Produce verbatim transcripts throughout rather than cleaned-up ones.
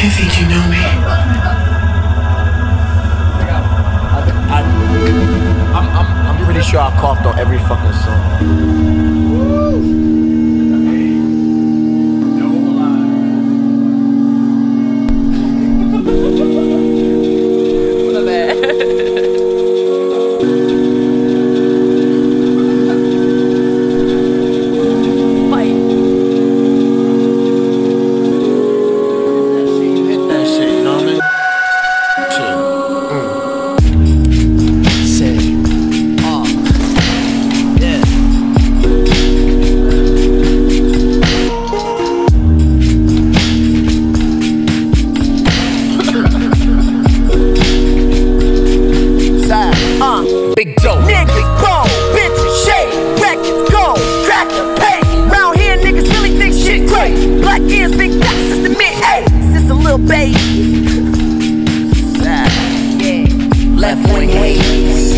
You think you know me? I, I, I'm, I'm, I'm pretty sure I coughed on every fucking song. Big dope. Niggas, bone, bitches, shade, records, gold, crack the pay. Round here, niggas really think shit great. Black ears, big guts, since the mid-eighties. Since a little baby. Sad, yeah. Left wing haze.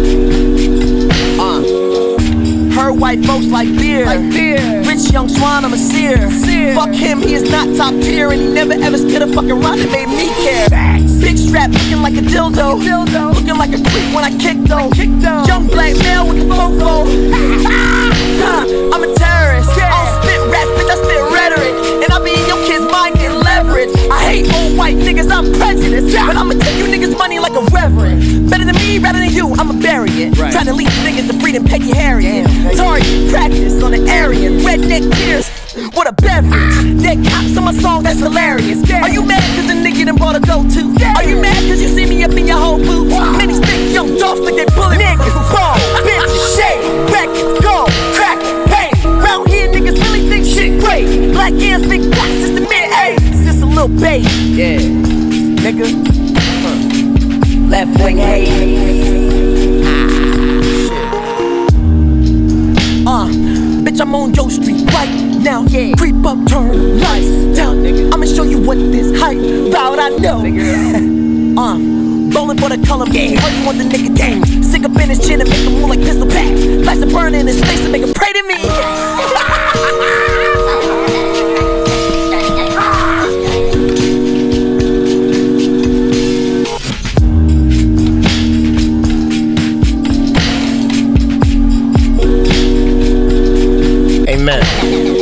Uh. Heard white folks like beer. Like beer. Rich young swan, I'm a seer. seer. Fuck him, he is not top tier. And he never ever spit a fucking rhyme that made me care. Facts. Big strap looking like a dildo. Like a dildo. Looking like a creep when I kick though. Kick though. Young black male with the fofo. Huh, I'm a terrorist. Yeah. I don't spit raps, bitch, I spit rhetoric. And I be in your kid's mind getting leverage. I hate old white niggas, I'm prejudiced. Yeah. But I'ma take you niggas money like a reverend. Better than me, better than you, I'ma bury it. Right. Try to lead niggas to freedom, Peggy Harriet. Target, practice on the Aryan. Redneck tears. What a beverage. Dead cops on my song, that's hilarious. Are you mad cause the nigga done bought a go-to? Are you mad cause you see me up in your whole booth? Many stick young dogs like they bullet. Niggas, ball, bitches, shade, records, gold, crack, paint. Round here niggas really think shit great. Black ears, big guts, since the mid-eighties. Since a little baby. Yeah, nigga. Huh. Left wing haze. Ah, shit. Uh. Bitch, I'm on Joe Street right now. Yeah. Creep up, turn lights down, nigga. I'ma show you what this hype bout. I know. uh, bowling for the color game. Heard you want the nigga game. Sick up in his chin and make him move like pistol pack. Flash the burn in his face and make him pray to me. Amen.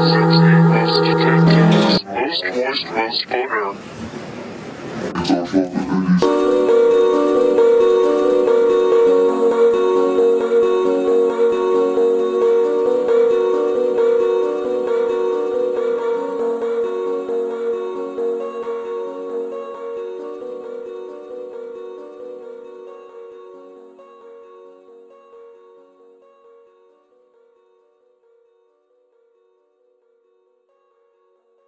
Most moist, most owner.